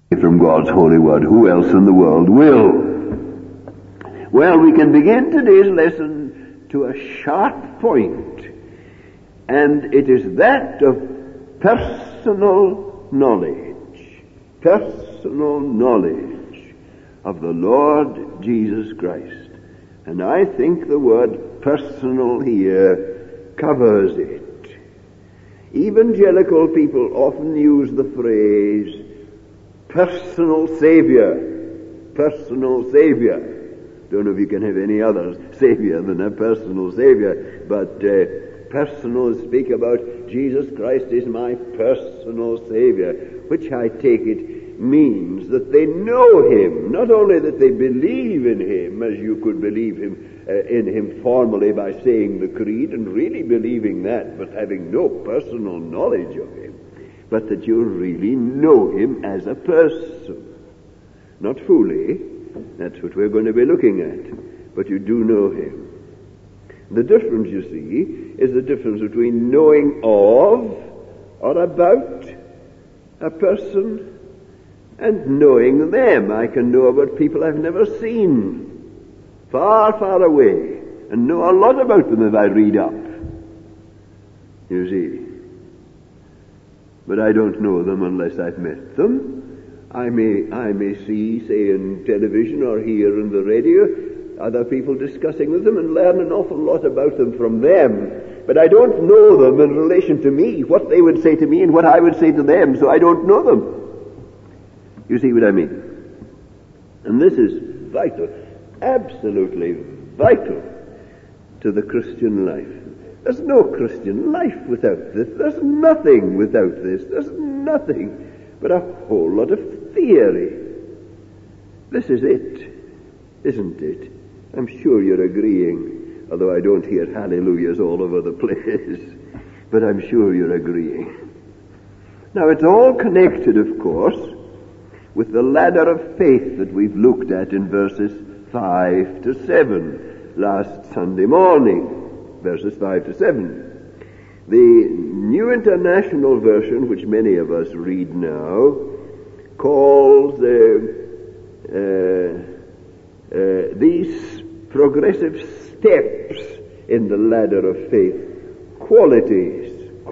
from God's holy word. Who else in the world will? Well, we can begin today's lesson to a sharp point, and it is that of personal knowledge. Personal knowledge of the Lord Jesus Christ. And I think the word personal here covers it. Evangelical people often use the phrase personal Savior. Personal Savior. Don't know if you can have any other Savior than a personal Savior, but personal speak about Jesus Christ is my personal Savior, which I take it means that they know Him, not only that they believe in Him, as you could believe in Him formally by saying the creed and really believing that, but having no personal knowledge of Him, but that you really know Him as a person. Not fully, that's what we're going to be looking at, but you do know Him. The difference, you see, is the difference between knowing of or about a person and knowing them. I can know about people I've never seen, far, far away, and know a lot about them if I read up. You see. But I don't know them unless I've met them. I may see, say, in television or hear in the radio, other people discussing with them and learn an awful lot about them from them. But I don't know them in relation to me, what they would say to me and what I would say to them, so I don't know them. You see what I mean? And this is vital, absolutely vital to the Christian life. There's no Christian life without this. There's nothing without this. There's nothing but a whole lot of theory. This is it, isn't it? I'm sure you're agreeing, although I don't hear hallelujahs all over the place, but I'm sure you're agreeing. Now, it's all connected, of course, with the ladder of faith that we've looked at in verses 5 to 7 last Sunday morning, verses 5 to 7. The New International Version, which many of us read now, calls these progressive steps in the ladder of faith qualities,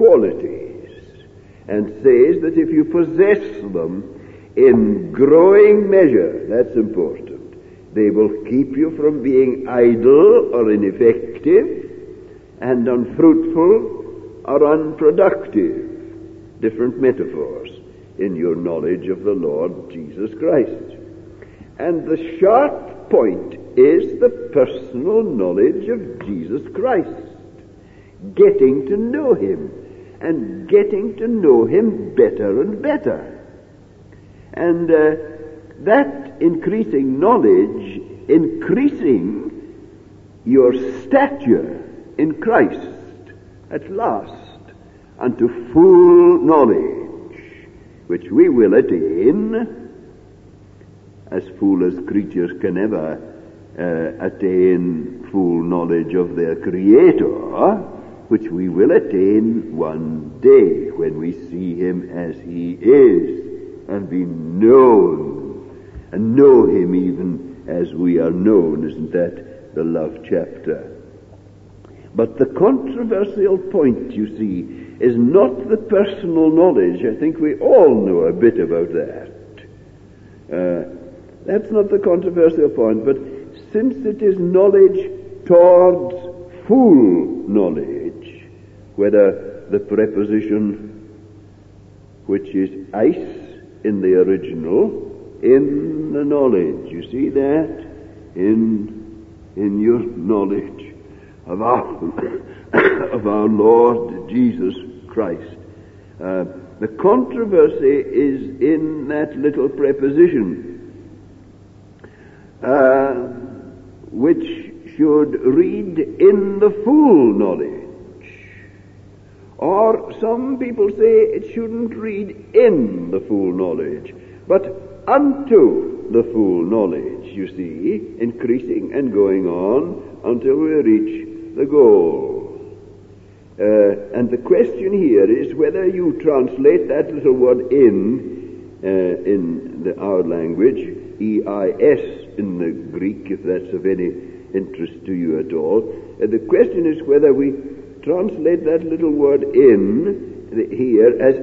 and says that if you possess them in growing measure, that's important, they will keep you from being idle or ineffective and unfruitful or unproductive. Different metaphors in your knowledge of the Lord Jesus Christ. And the sharp point is the personal knowledge of Jesus Christ. Getting to know Him, and getting to know Him better and better. And that increasing knowledge, increasing your stature in Christ at last unto full knowledge, which we will attain, as foolish creatures can ever attain full knowledge of their Creator, which we will attain one day when we see Him as He is, and be known, and know Him even as we are known. Isn't that the love chapter? But the controversial point, you see, is not the personal knowledge. I think we all know a bit about that. That's not the controversial point, but since it is knowledge towards full knowledge, whether the preposition, which is eis in the original, in the knowledge, you see that? In your knowledge of our Lord Jesus Christ. The controversy is in that little preposition, which should read in the full knowledge. Or some people say it shouldn't read in the full knowledge, but unto the full knowledge, you see, increasing and going on until we reach the goal. And the question here is whether you translate that little word in in our language, EIS in the Greek, if that's of any interest to you at all. The question is whether we translate that little word in here as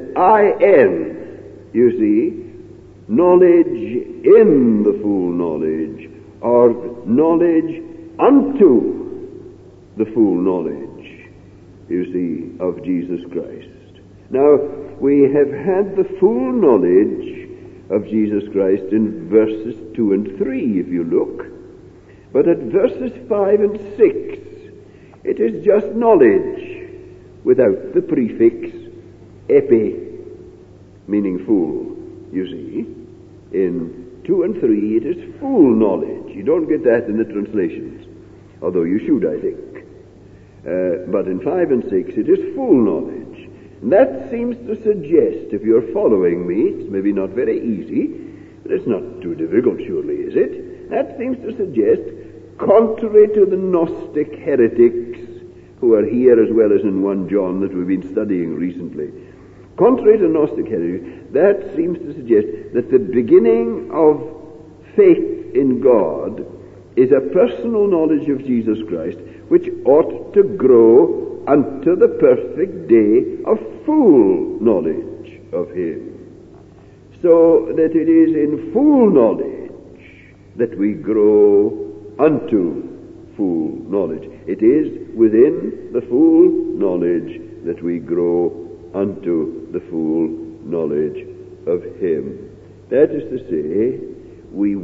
IN. You see, knowledge in the full knowledge, or knowledge unto the full knowledge, you see, of Jesus Christ. Now, we have had the full knowledge of Jesus Christ in verses 2 and 3, if you look. But at verses 5 and 6, it is just knowledge without the prefix epi, meaning full, you see. In 2 and 3, it is full knowledge. You don't get that in the translations, although you should, I think. But in 5 and 6, it is full knowledge. And that seems to suggest, if you're following me, it's maybe not very easy, but it's not too difficult, surely, is it? That seems to suggest, contrary to the Gnostic heretics, who are here as well as in 1 John that we've been studying recently, contrary to Gnostic heretics, that seems to suggest that the beginning of faith in God is a personal knowledge of Jesus Christ, which ought to grow unto the perfect day of full knowledge of Him. So that it is in full knowledge that we grow unto full knowledge. It is within the full knowledge that we grow unto the full knowledge of Him. That is to say, we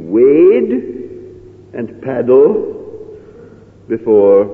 wade and paddle before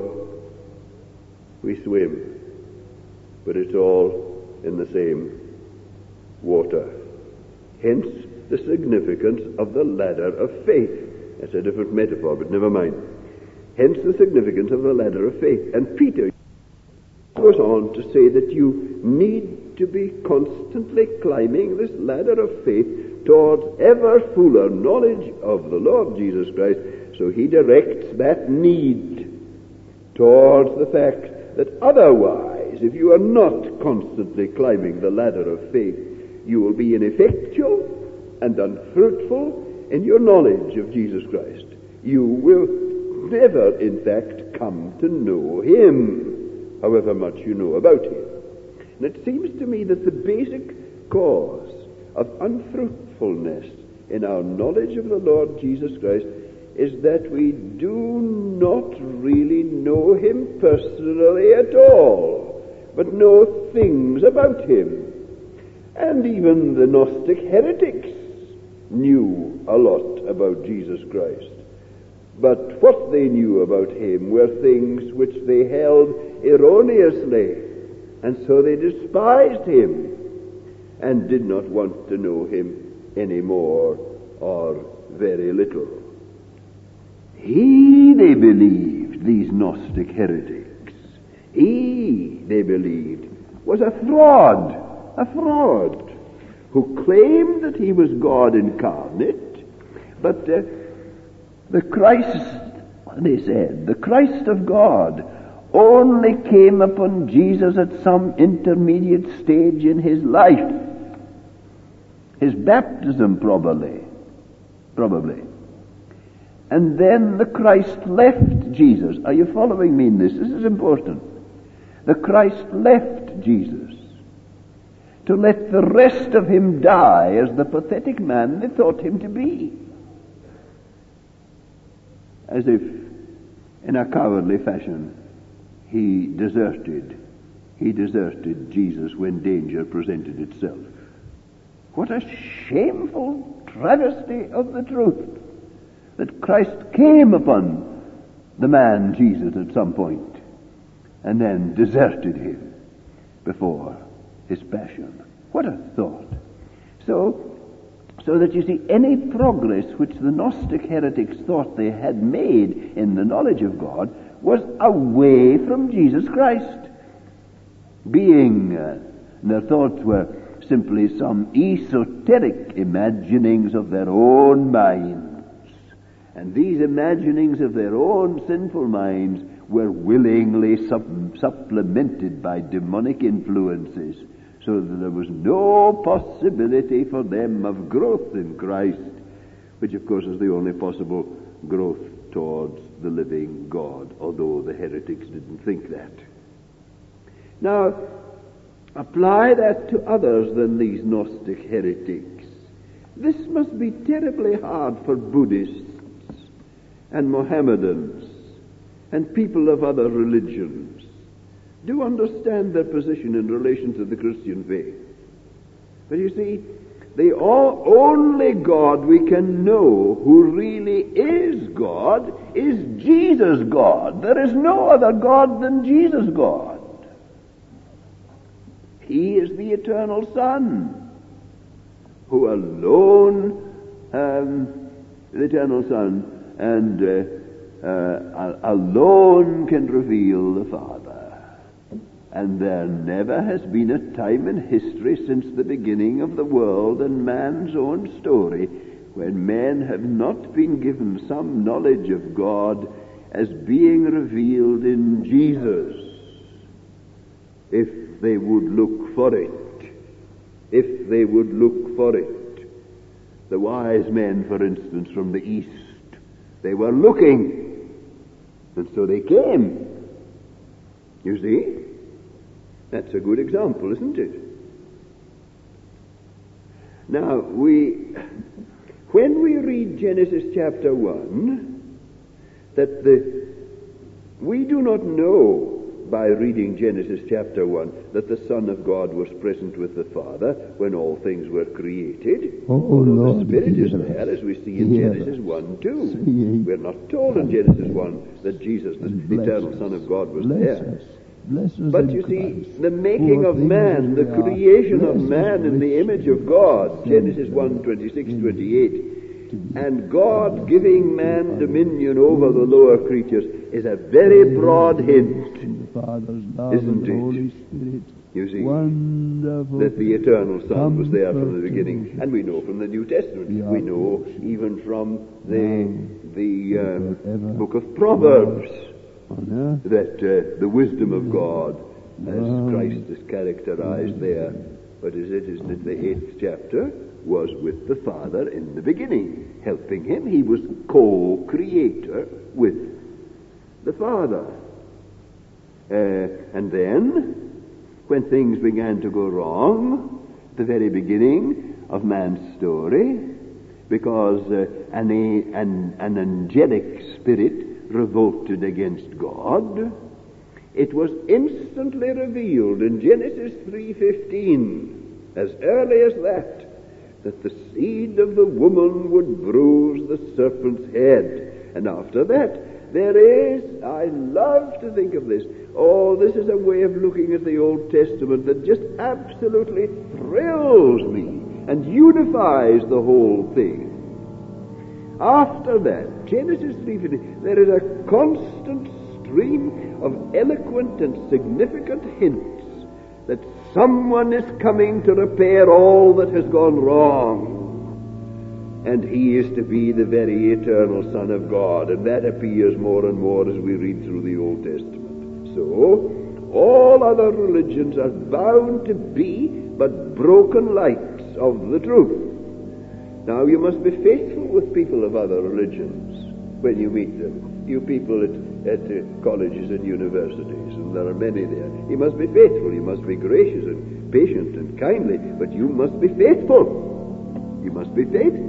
we swim, but it's all in the same water. Hence the significance of the ladder of faith. That's a different metaphor, but never mind. Hence the significance of the ladder of faith. And Peter goes on to say that you need to be constantly climbing this ladder of faith towards ever fuller knowledge of the Lord Jesus Christ. So he directs that need towards the fact that otherwise, if you are not constantly climbing the ladder of faith, you will be ineffectual and unfruitful in your knowledge of Jesus Christ. You will never, in fact, come to know Him, however much you know about Him. And it seems to me that the basic cause of unfruitfulness in our knowledge of the Lord Jesus Christ is that we do not really know Him personally at all, but know things about Him. And even the Gnostic heretics knew a lot about Jesus Christ. But what they knew about Him were things which they held erroneously, and so they despised Him and did not want to know Him any more or very little. He, they believed, these Gnostic heretics, he, they believed, was a fraud, who claimed that he was God incarnate, but the Christ, they said, the Christ of God only came upon Jesus at some intermediate stage in his life. His baptism, probably. And then the Christ left Jesus. Are you following me in this? This is important. The Christ left Jesus to let the rest of him die as the pathetic man they thought him to be. As if, in a cowardly fashion, he deserted Jesus when danger presented itself. What a shameful travesty of the truth, that Christ came upon the man Jesus at some point and then deserted him before his passion. What a thought. So that you see, any progress which the Gnostic heretics thought they had made in the knowledge of God was away from Jesus Christ. Their thoughts were simply some esoteric imaginings of their own minds. And these imaginings of their own sinful minds were willingly supplemented by demonic influences, so that there was no possibility for them of growth in Christ, which of course is the only possible growth towards the living God, although the heretics didn't think that. Now, apply that to others than these Gnostic heretics. This must be terribly hard for Buddhists and Mohammedans and people of other religions. Do understand their position in relation to the Christian faith. But you see, the only God we can know who really is God is Jesus God. There is no other God than Jesus God. He is the eternal Son, who alone, the eternal Son, and alone can reveal the Father. And there never has been a time in history since the beginning of the world and man's own story when men have not been given some knowledge of God as being revealed in Jesus, if they would look for it. If they would look for it. The wise men, for instance, from the East, they were looking, and so they came. You see? That's a good example, isn't it? Now, when we read Genesis chapter 1, we do not know by reading Genesis chapter 1 that the Son of God was present with the Father when all things were created. Lord, the Spirit is there, as we see in Genesis 1 too. We're not told in Genesis 1 that Jesus, the eternal Son of God, was there. But you see, the making of man, the creation of man in the image of God, Genesis 1, 26, 28, and God giving man dominion over the lower creatures is a very broad hint, isn't it? You see, that the eternal Son was there from the beginning. And we know from the New Testament. We know even from the book of Proverbs that the wisdom of God, as Christ is characterized there, isn't it the 8th chapter, was with the Father in the beginning, helping him. He was co-creator with the Father. And then, when things began to go wrong, at the very beginning of man's story, because an angelic spirit revolted against God, it was instantly revealed in Genesis 3:15, as early as that the seed of the woman would bruise the serpent's head. And after that, there is, I love to think of this, this is a way of looking at the Old Testament that just absolutely thrills me and unifies the whole thing. After that, Genesis 3:15, there is a constant stream of eloquent and significant hints that someone is coming to repair all that has gone wrong. And he is to be the very eternal Son of God. And that appears more and more as we read through the Old Testament. So, all other religions are bound to be but broken lights of the truth. Now, you must be faithful with people of other religions when you meet them. You people at colleges and universities, and there are many there. You must be faithful. You must be gracious and patient and kindly, but you must be faithful. You must be faithful.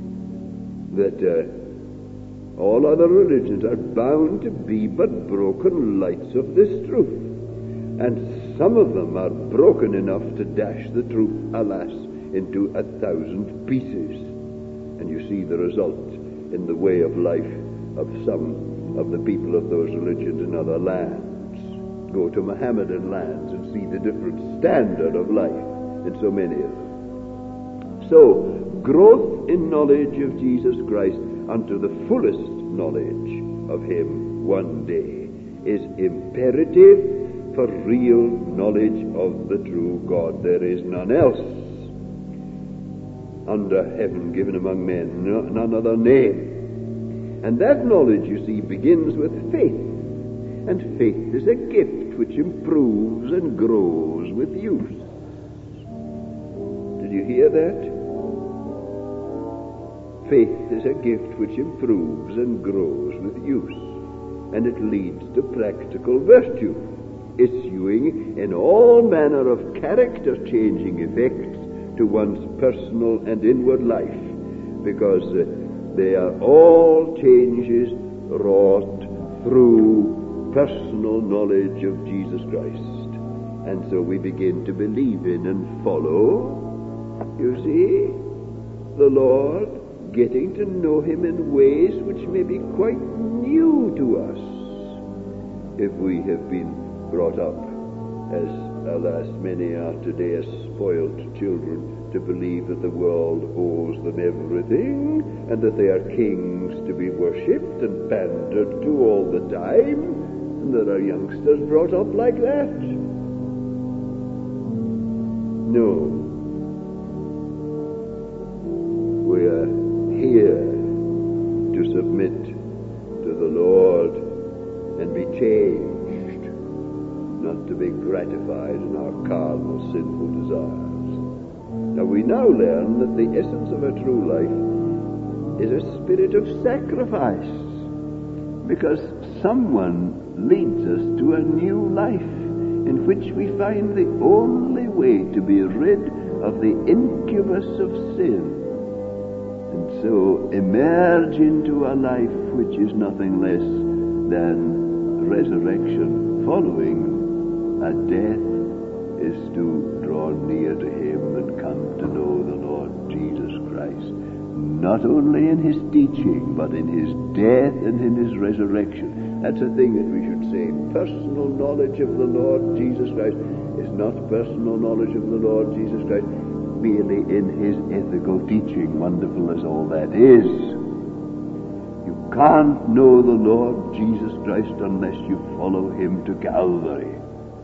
That all other religions are bound to be but broken lights of this truth. And some of them are broken enough to dash the truth, alas, into 1,000 pieces. And you see the result in the way of life of some of the people of those religions in other lands. Go to Mohammedan lands and see the different standard of life in so many of them. So, growth in knowledge of Jesus Christ unto the fullest knowledge of Him one day is imperative for real knowledge of the true God. There is none else under heaven given among men, none other name. And that knowledge, you see, begins with faith. And faith is a gift which improves and grows with use. Did you hear that? Faith is a gift which improves and grows with use, and it leads to practical virtue, issuing in all manner of character-changing effects to one's personal and inward life, because they are all changes wrought through personal knowledge of Jesus Christ. And so we begin to believe in and follow, you see, the Lord, getting to know him in ways which may be quite new to us if we have been brought up, as alas many are today, as spoiled children, to believe that the world owes them everything and that they are kings to be worshipped and pandered to all the time. And there are youngsters brought up like that. No. We are here to submit to the Lord and be changed, not to be gratified in our carnal, sinful desires. Now we now learn that the essence of a true life is a spirit of sacrifice, because someone leads us to a new life in which we find the only way to be rid of the incubus of sin, and so emerge into a life which is nothing less than resurrection following a death is to draw near to him and come to know the Lord Jesus Christ, not only in his teaching, but in his death and in his resurrection. That's a thing that we should say. Personal knowledge of the Lord Jesus Christ is not personal knowledge of the Lord Jesus Christ merely in his ethical teaching, wonderful as all that is. You can't know the Lord Jesus Christ unless you follow him to Calvary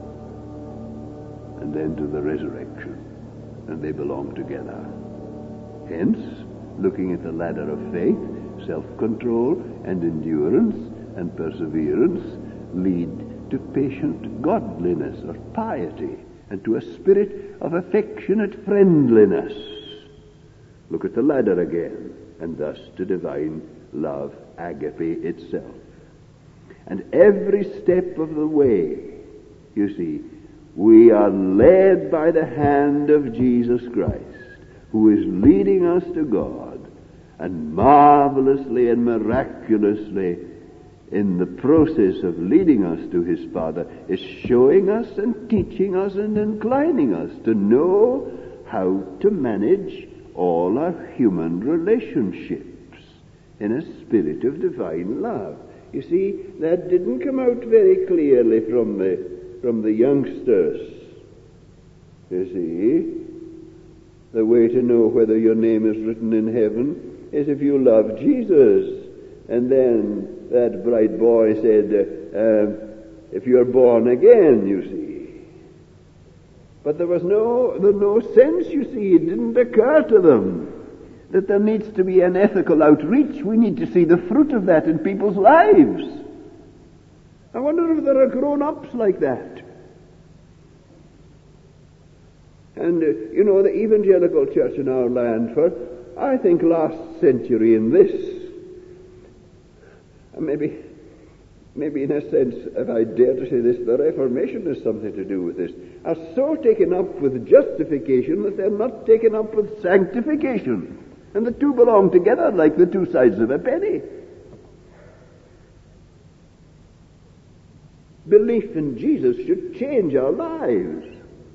and then to the resurrection, and they belong together. Hence, looking at the ladder of faith, self-control and endurance and perseverance lead to patient godliness or piety, and to a spirit of affectionate friendliness. Look at the ladder again, and thus to divine love, agape itself. And every step of the way, you see, we are led by the hand of Jesus Christ, who is leading us to God, and marvelously and miraculously in the process of leading us to his Father is showing us and teaching us and inclining us to know how to manage all our human relationships in a spirit of divine love. You see, that didn't come out very clearly from the youngsters. You see, the way to know whether your name is written in heaven is if you love Jesus. And then that bright boy said, if you're born again, you see. But there was no sense, you see. It didn't occur to them that there needs to be an ethical outreach. We need to see the fruit of that in people's lives. I wonder if there are grown-ups like that. And, the evangelical church in our land for, I think, last century in this, maybe in a sense, if I dare to say this, the Reformation has something to do with this, are so taken up with justification that they're not taken up with sanctification. And the two belong together like the two sides of a penny. Belief in Jesus should change our lives.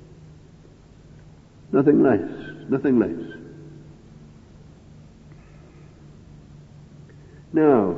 Nothing less. Nothing less. Now,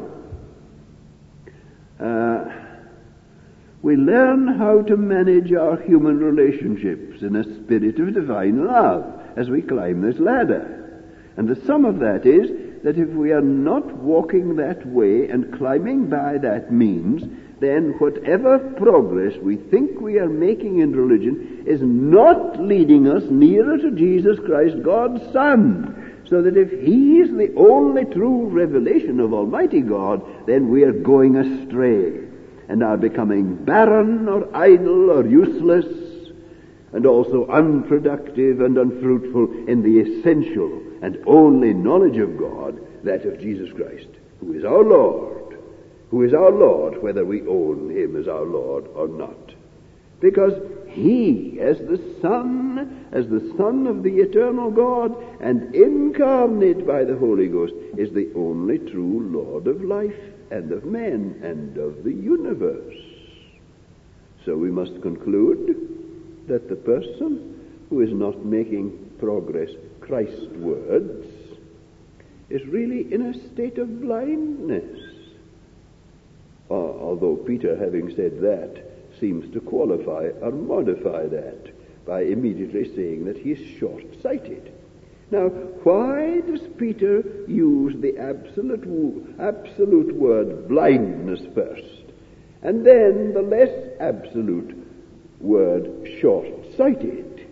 we learn how to manage our human relationships in a spirit of divine love as we climb this ladder. And the sum of that is that if we are not walking that way and climbing by that means, then whatever progress we think we are making in religion is not leading us nearer to Jesus Christ, God's Son. So that if he is the only true revelation of Almighty God, then we are going astray and are becoming barren or idle or useless and also unproductive and unfruitful in the essential and only knowledge of God, that of Jesus Christ, who is our Lord, whether we own him as our Lord or not. Because he, as the Son of the eternal God, and incarnate by the Holy Ghost, is the only true Lord of life and of men and of the universe. So we must conclude that the person who is not making progress Christwards is really in a state of blindness. Although Peter, having said that, seems to qualify or modify that by immediately saying that he is short-sighted. Now, why does Peter use the absolute word blindness first, and then the less absolute word short-sighted?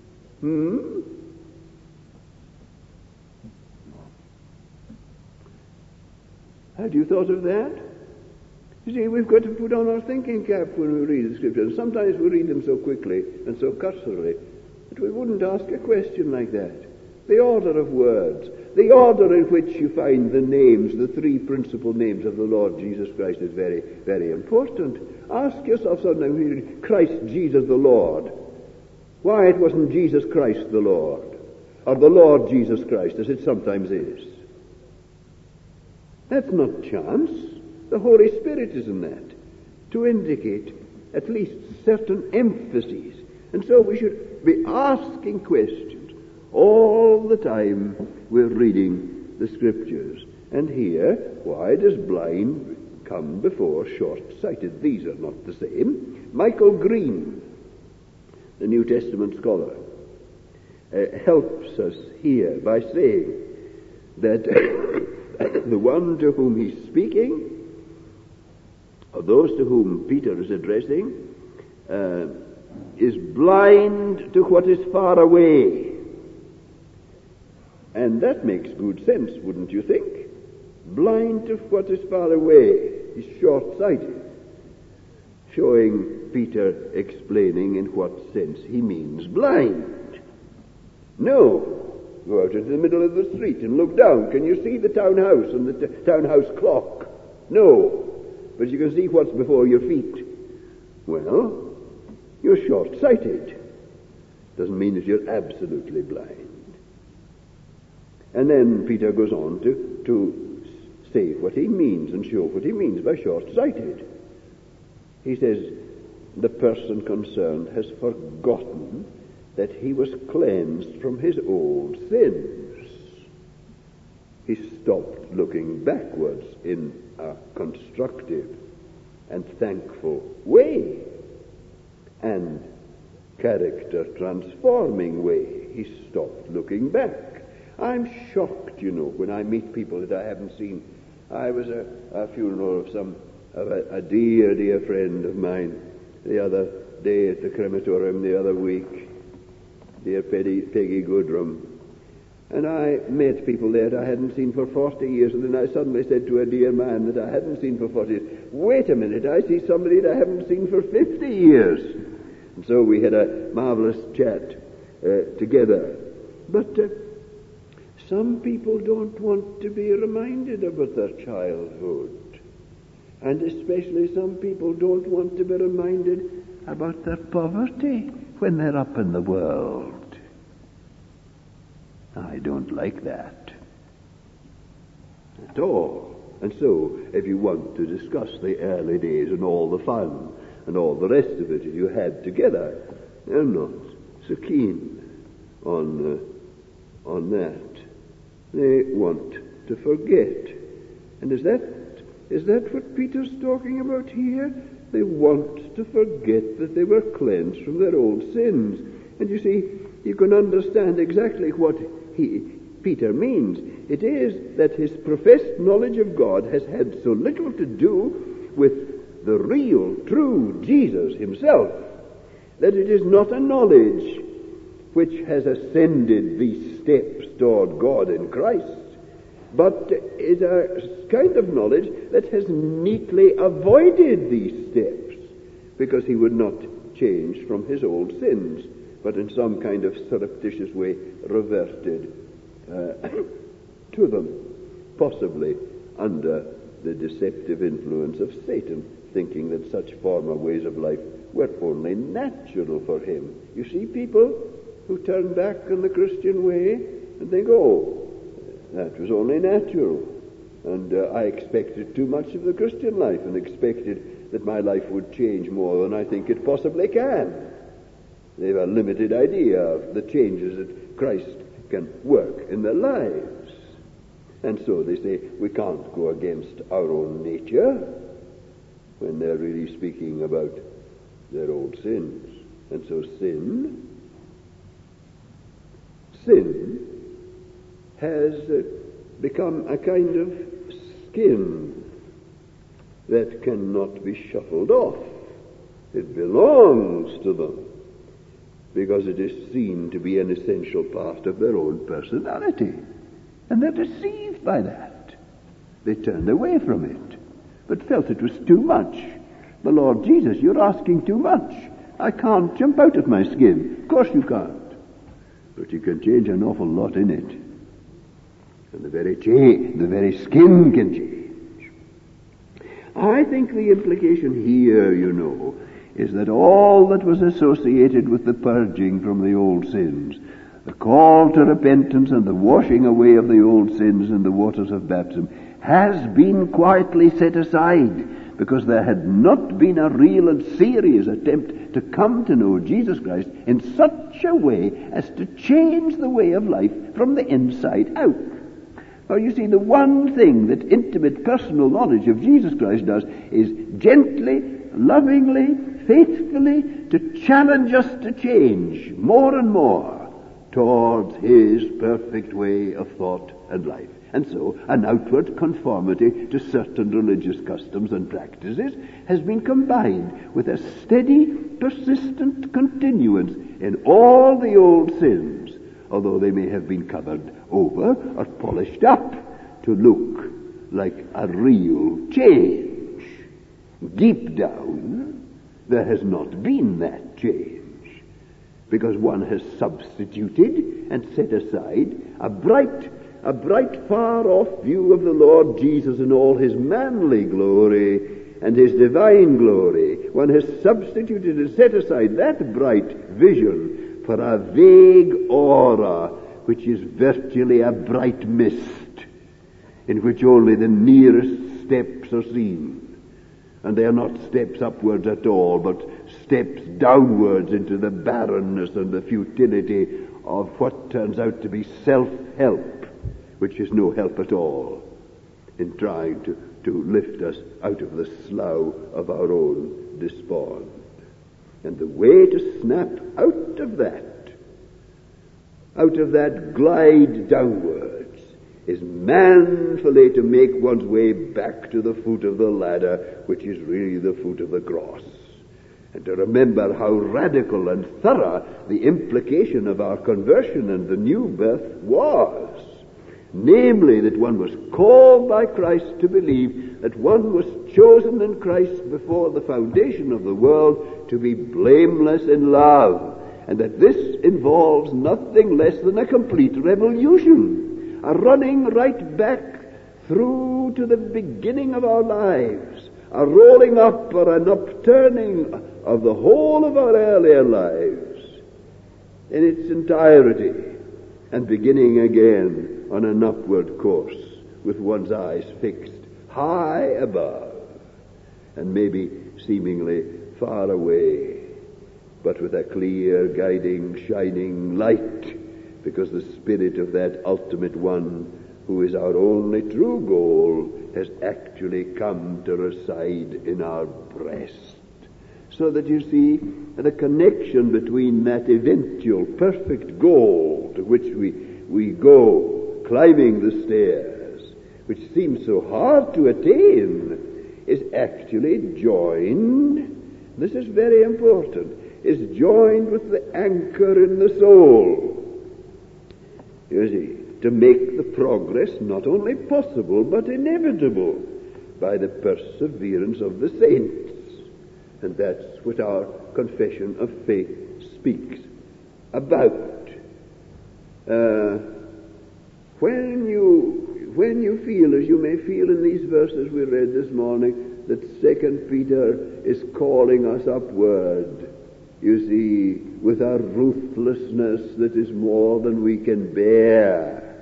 Had you thought of that? You see, we've got to put on our thinking cap when we read the Scriptures. Sometimes we read them so quickly and so cursorily that we wouldn't ask a question like that. The order of words, the order in which you find the names, the three principal names of the Lord Jesus Christ is very, very important. Ask yourself sometimes when you read Christ Jesus the Lord, why it wasn't Jesus Christ the Lord, or the Lord Jesus Christ, as it sometimes is. That's not chance. The Holy Spirit is in that, to indicate at least certain emphases. And so we should be asking questions all the time we're reading the Scriptures. And here, why does blind come before short-sighted? These are not the same. Michael Green, the New Testament scholar, helps us here by saying that the one to whom he's speaking, or those to whom Peter is addressing, is blind to what is far away. And that makes good sense, wouldn't you think? Blind to what is far away. He's short-sighted. Showing Peter explaining in what sense he means blind. No. Go out into the middle of the street and look down. Can you see the townhouse and the townhouse clock? No. But you can see what's before your feet. Well, you're short-sighted. Doesn't mean that you're absolutely blind. And then Peter goes on to say what he means and show what he means by short-sighted. He says, the person concerned has forgotten that he was cleansed from his old sins. He stopped looking backwards in a constructive and thankful way and character-transforming way. He stopped looking back. I'm shocked, when I meet people that I haven't seen. I was at a funeral of a dear, dear friend of mine the other day at the crematorium the other week, dear Peggy Goodrum. And I met people there that I hadn't seen for 40 years, and then I suddenly said to a dear man that I hadn't seen for 40 years, wait a minute, I see somebody that I haven't seen for 50 years. And so we had a marvelous chat together. But some people don't want to be reminded about their childhood. And especially some people don't want to be reminded about their poverty when they're up in the world. I don't like that at all. And so, if you want to discuss the early days and all the fun and all the rest of it that you had together, they're not so keen on that. They want to forget. And is that what Peter's talking about here? They want to forget that they were cleansed from their old sins. And you see, you can understand exactly what Peter means. It is that his professed knowledge of God has had so little to do with the real, true Jesus himself, that it is not a knowledge which has ascended these steps toward God in Christ, but is a kind of knowledge that has neatly avoided these steps, because he would not change from his old sins. but in some kind of surreptitious way reverted to them, possibly under the deceptive influence of Satan, thinking that such former ways of life were only natural for him. You see people who turn back on the Christian way and think, oh, that was only natural, and I expected too much of the Christian life and expected that my life would change more than I think it possibly can. They have a limited idea of the changes that Christ can work in their lives. And so they say, we can't go against our own nature, when they're really speaking about their old sins. And so sin has become a kind of skin that cannot be shuffled off. It belongs to them because it is seen to be an essential part of their own personality. And they're deceived by that. They turned away from it, but felt it was too much. The Lord Jesus, you're asking too much. I can't jump out of my skin. Of course you can't. But you can change an awful lot in it. And the very skin can change. I think the implication here, is that all that was associated with the purging from the old sins, the call to repentance and the washing away of the old sins in the waters of baptism, has been quietly set aside, because there had not been a real and serious attempt to come to know Jesus Christ in such a way as to change the way of life from the inside out. Now, you see, the one thing that intimate personal knowledge of Jesus Christ does is gently, lovingly, faithfully to challenge us to change more and more towards His perfect way of thought and life. And so an outward conformity to certain religious customs and practices has been combined with a steady, persistent continuance in all the old sins, although they may have been covered over or polished up to look like a real change. Deep down, there has not been that change, because one has substituted and set aside a bright, far-off view of the Lord Jesus in all His manly glory and His divine glory. One has substituted and set aside that bright vision for a vague aura, which is virtually a bright mist, in which only the nearest steps are seen. And they are not steps upwards at all, but steps downwards into the barrenness and the futility of what turns out to be self-help, which is no help at all in trying to lift us out of the slough of our own despond. And the way to snap out of that glide downwards, is manfully to make one's way back to the foot of the ladder, which is really the foot of the cross. And to remember how radical and thorough the implication of our conversion and the new birth was. Namely, that one was called by Christ to believe, that one was chosen in Christ before the foundation of the world to be blameless in love, and that this involves nothing less than a complete revolution, a running right back through to the beginning of our lives, a rolling up or an upturning of the whole of our earlier lives in its entirety, and beginning again on an upward course with one's eyes fixed high above and maybe seemingly far away, but with a clear, guiding, shining light, because the Spirit of that ultimate one who is our only true goal has actually come to reside in our breast. So that you see the connection between that eventual perfect goal to which we go, climbing the stairs, which seems so hard to attain, is actually joined, this is very important, is joined with the anchor in the soul. You see, to make the progress not only possible but inevitable by the perseverance of the saints. And that's what our confession of faith speaks about. When you feel, as you may feel in these verses we read this morning, that 2 Peter is calling us upward, you see, with a ruthlessness that is more than we can bear,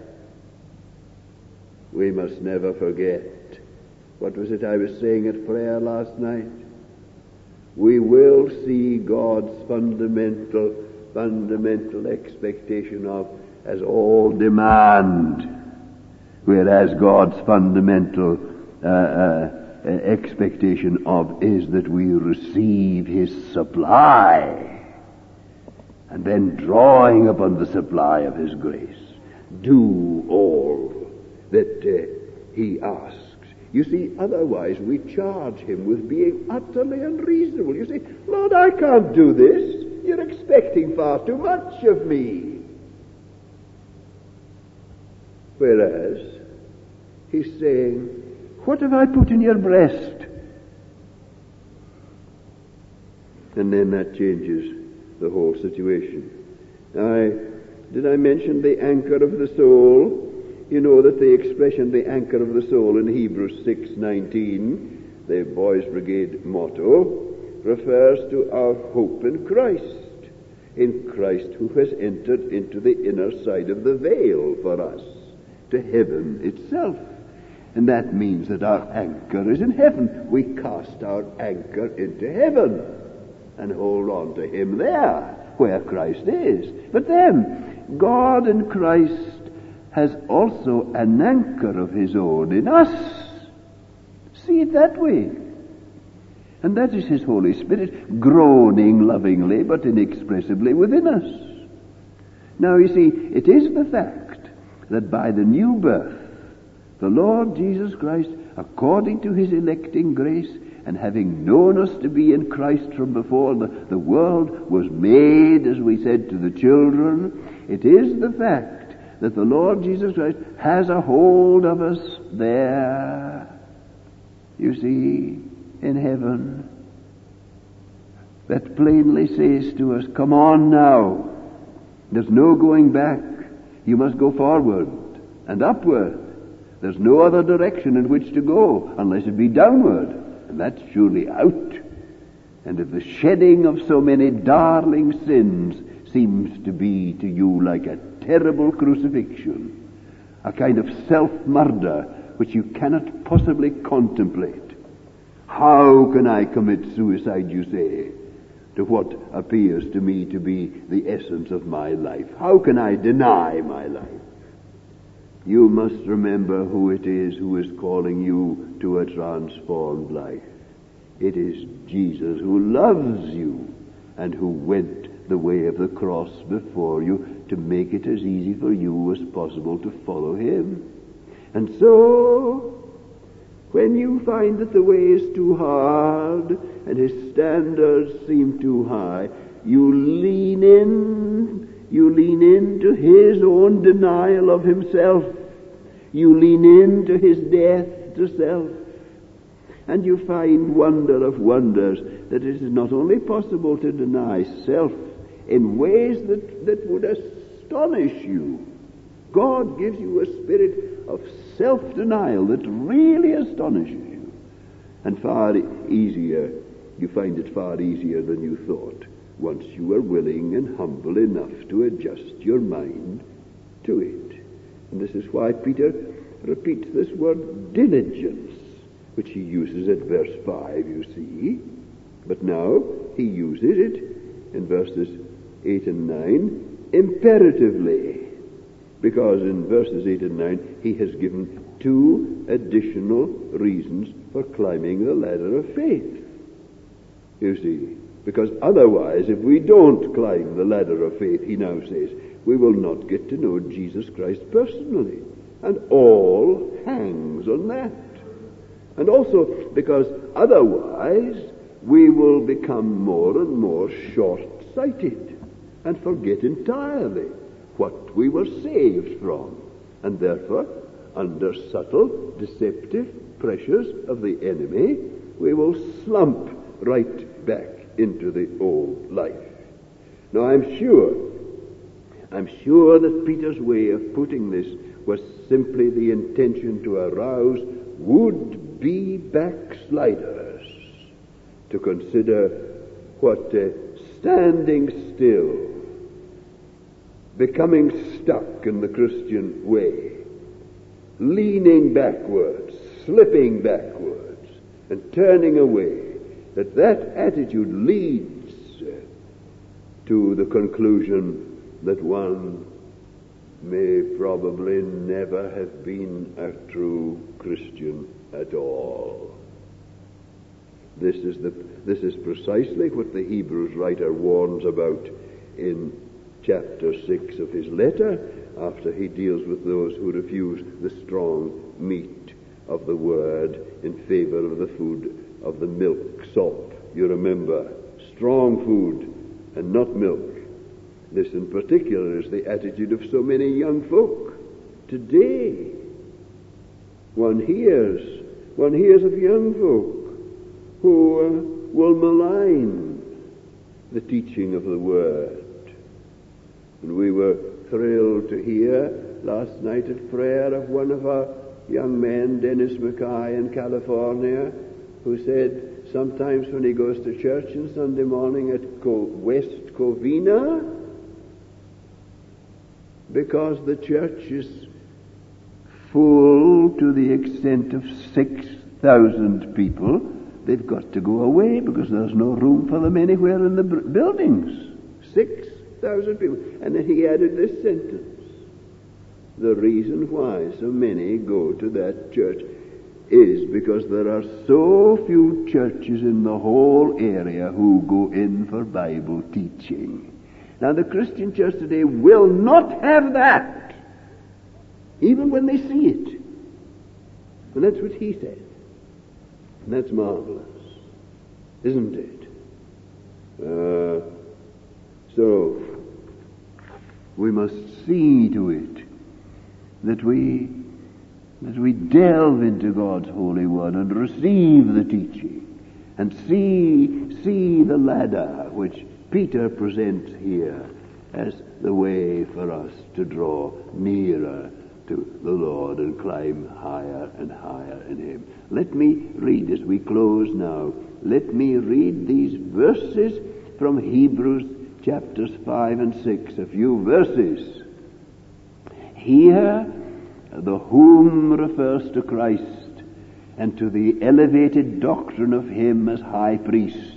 we must never forget. What was it I was saying at prayer last night? We will see God's fundamental expectation of as all demand, whereas God's fundamental expectation of is that we receive His supply, and then drawing upon the supply of His grace, do all that He asks. You see, otherwise we charge Him with being utterly unreasonable. You say, Lord, I can't do this. You're expecting far too much of me. Whereas He's saying, what have I put in your breast? And then that changes the whole situation. Did I mention the anchor of the soul? You know that the expression, the anchor of the soul, in Hebrews 6:19, the Boys' Brigade motto, refers to our hope in Christ who has entered into the inner side of the veil for us, to heaven itself. And that means that our anchor is in heaven. We cast our anchor into heaven and hold on to Him there, where Christ is. But then, God in Christ has also an anchor of His own in us. See it that way. And that is His Holy Spirit groaning lovingly but inexpressibly within us. Now you see, it is the fact that by the new birth, the Lord Jesus Christ, according to His electing grace, and having known us to be in Christ from before the world was made, as we said to the children, it is the fact that the Lord Jesus Christ has a hold of us there, you see, in heaven, that plainly says to us, come on now, there's no going back, you must go forward and upward. There's no other direction in which to go unless it be downward, and that's surely out. And if the shedding of so many darling sins seems to be to you like a terrible crucifixion, a kind of self-murder which you cannot possibly contemplate, how can I commit suicide, you say, to what appears to me to be the essence of my life? How can I deny my life? You must remember who it is who is calling you to a transformed life. It is Jesus who loves you and who went the way of the cross before you to make it as easy for you as possible to follow Him. And so, when you find that the way is too hard and His standards seem too high, you lean into His own denial of Himself. You lean into His death to self. And you find, wonder of wonders, that it is not only possible to deny self in ways that would astonish you. God gives you a spirit of self-denial that really astonishes you. And far easier, you find it far easier than you thought, once you are willing and humble enough to adjust your mind to it. And this is why Peter repeats this word diligence, which he uses at verse 5, you see. But now he uses it in verses 8 and 9 imperatively, because in verses 8 and 9 he has given two additional reasons for climbing the ladder of faith. You see, because otherwise, if we don't climb the ladder of faith, he now says, we will not get to know Jesus Christ personally. And all hangs on that. And also because otherwise we will become more and more short-sighted and forget entirely what we were saved from. And therefore, under subtle, deceptive pressures of the enemy, we will slump right back into the old life. Now, I'm sure I'm sure that Peter's way of putting this was simply the intention to arouse would-be backsliders to consider what standing still, becoming stuck in the Christian way, leaning backwards, slipping backwards, and turning away, that attitude leads to the conclusion that one may probably never have been a true Christian at all. This is precisely what the Hebrews writer warns about in chapter 6 of his letter, after he deals with those who refuse the strong meat of the word in favor of the food of the milk sop. You remember, strong food and not milk. This in particular is the attitude of so many young folk today. One hears of young folk who will malign the teaching of the word. And we were thrilled to hear last night at prayer of one of our young men, Dennis Mackay in California, who said sometimes when he goes to church on Sunday morning at West Covina, because the church is full to the extent of 6,000 people, they've got to go away because there's no room for them anywhere in the buildings. 6,000 people. And then he added this sentence: the reason why so many go to that church is because there are so few churches in the whole area who go in for Bible teaching. Now, the Christian church today will not have that, even when they see it. And that's what he said. And that's marvelous, isn't it? So, we must see to it that we delve into God's holy word and receive the teaching and see the ladder which Peter presents here as the way for us to draw nearer to the Lord and climb higher and higher in Him. Let me read as we close now. Let me read these verses from Hebrews chapters 5 and 6, a few verses. Here, the whom refers to Christ and to the elevated doctrine of Him as high priest.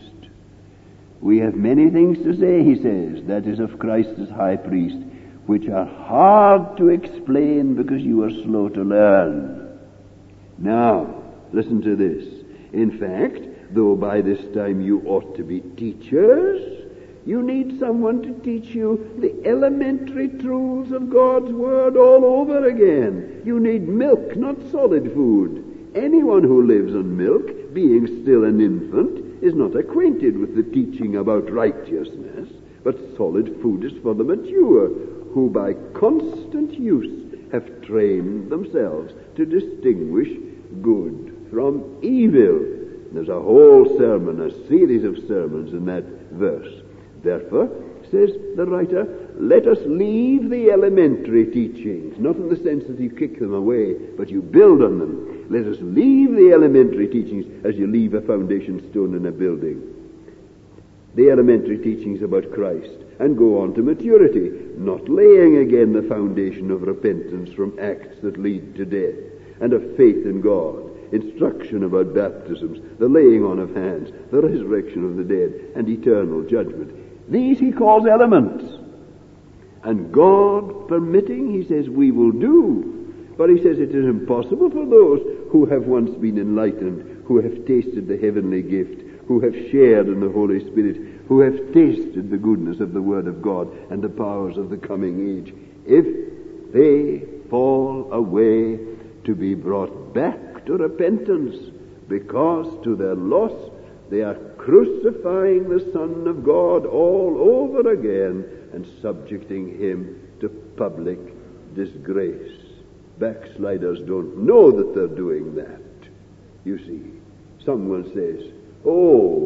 We have many things to say, he says, that is of Christ as high priest, which are hard to explain because you are slow to learn. Now, listen to this. In fact, though by this time you ought to be teachers, you need someone to teach you the elementary truths of God's Word all over again. You need milk, not solid food. Anyone who lives on milk, being still an infant, is not acquainted with the teaching about righteousness, but solid food is for the mature, who by constant use have trained themselves to distinguish good from evil. There's a whole sermon, a series of sermons in that verse. Therefore, says the writer, let us leave the elementary teachings, not in the sense that you kick them away, but you build on them. Let us leave the elementary teachings as you leave a foundation stone in a building. The elementary teachings about Christ, and go on to maturity, not laying again the foundation of repentance from acts that lead to death, and of faith in God, instruction about baptisms, the laying on of hands, the resurrection of the dead, and eternal judgment. These he calls elements. And God permitting, he says, we will do. But he says it is impossible for those who have once been enlightened, who have tasted the heavenly gift, who have shared in the Holy Spirit, who have tasted the goodness of the Word of God and the powers of the coming age, if they fall away, to be brought back to repentance, because to their loss they are crucifying the Son of God all over again and subjecting Him to public disgrace. Backsliders don't know that they're doing that. You see, someone says, oh,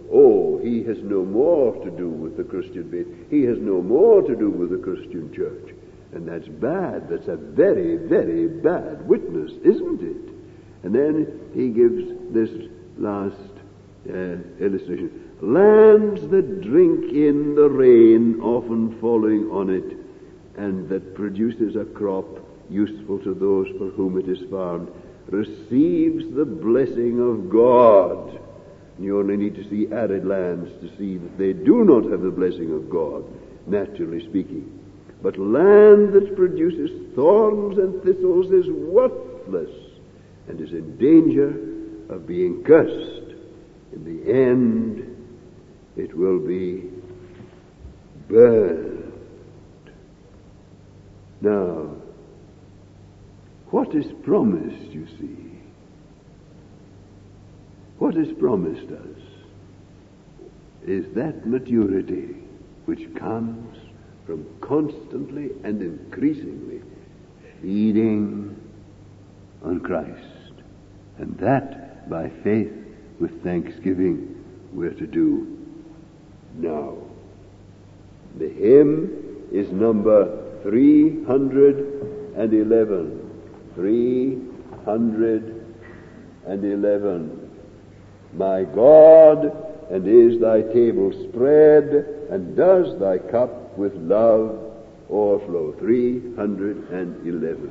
oh, he has no more to do with the Christian faith. He has no more to do with the Christian church. And that's bad. That's a very, very bad witness, isn't it? And then he gives this last illustration. Lands that drink in the rain, often falling on it, and that produces a crop useful to those for whom it is farmed, receives the blessing of God. You only need to see arid lands to see that they do not have the blessing of God, naturally speaking. But land that produces thorns and thistles is worthless and is in danger of being cursed. In the end, it will be burned. Now, what is promised, you see? What is promised us is that maturity which comes from constantly and increasingly feeding on Christ. And that, by faith, with thanksgiving, we're to do now. The hymn is number 311. 311. My God, and is thy table spread, and does thy cup with love overflow. 311.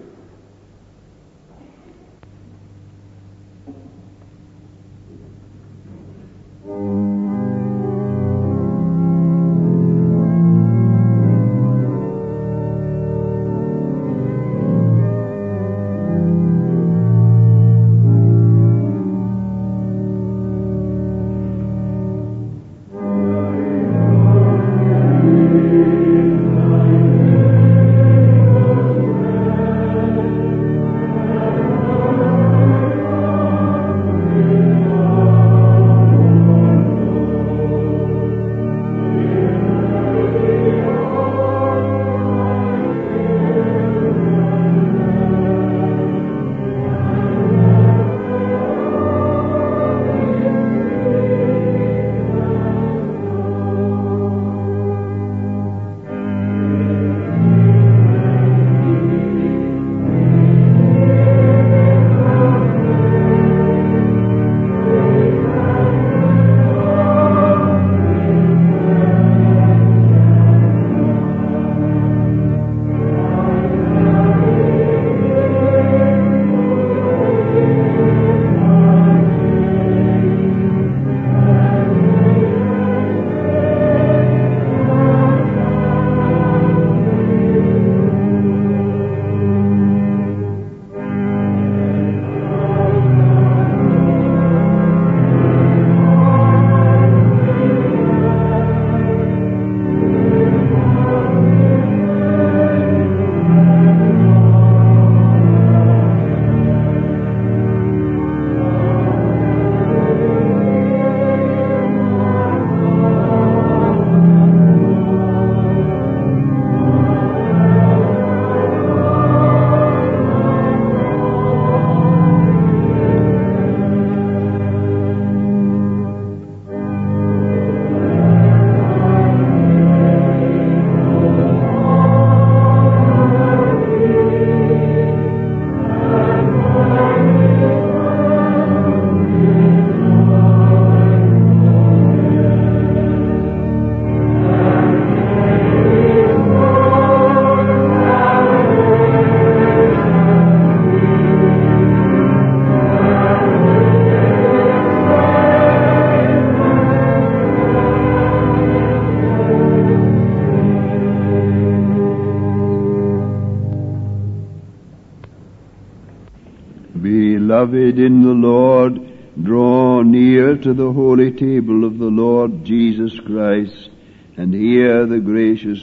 Beloved in the Lord, draw near to the holy table of the Lord Jesus Christ, and hear the gracious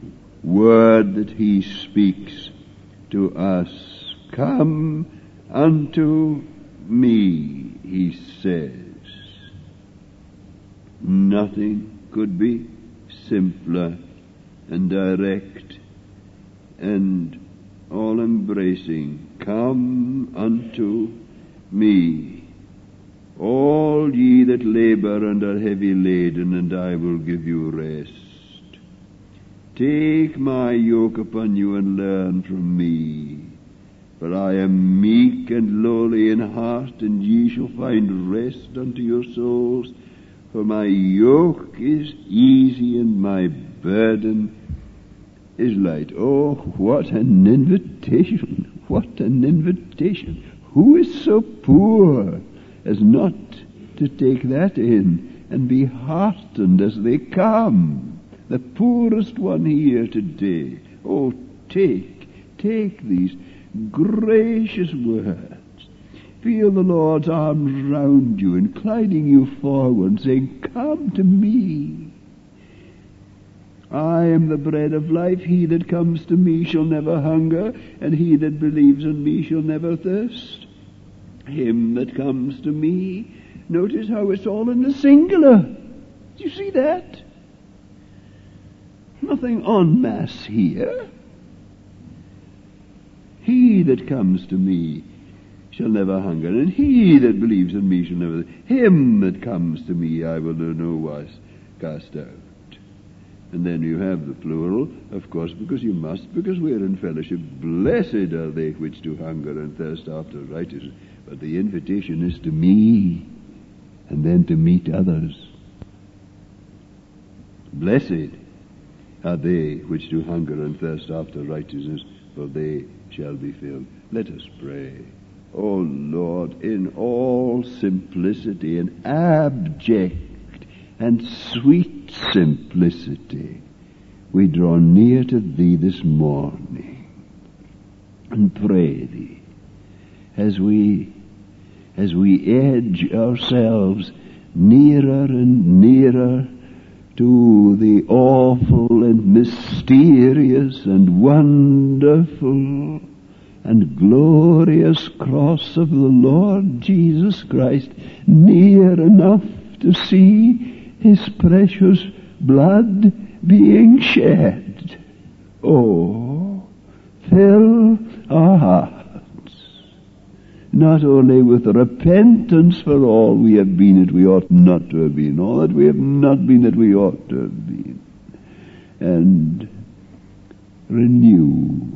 word that he speaks to us. Come unto me, he says. Nothing could be simpler and direct and all-embracing. Come unto me, all all ye that labor and are heavy laden, and I will give you rest. Take my yoke upon you and learn from me, for I am meek and lowly in heart, and ye shall find rest unto your souls. For my yoke is easy and my burden is light. Oh, what an invitation! What an invitation! Who is so poor as not to take that in and be heartened as they come? The poorest one here today. Oh, take these gracious words. Feel the Lord's arms round you, inclining you forward, saying, come to me. I am the bread of life. He that comes to me shall never hunger, and he that believes in me shall never thirst. Him that comes to me. Notice how it's all in the singular. Do you see that? Nothing en masse here. He that comes to me shall never hunger, and he that believes in me shall never... Him that comes to me I will in no wise cast out. And then you have the plural, of course, because you must, because we're in fellowship. Blessed are they which do hunger and thirst after righteousness. But the invitation is to me, and then to meet others. Blessed are they which do hunger and thirst after righteousness, for they shall be filled. Let us pray. O Lord, in all simplicity and abject and sweet simplicity, we draw near to Thee this morning and pray Thee as we edge ourselves nearer and nearer to the awful and mysterious and wonderful and glorious cross of the Lord Jesus Christ, near enough to see His precious blood being shed. Oh, fill our hearts, not only with repentance for all we have been that we ought not to have been, all that we have not been that we ought to have been, and renew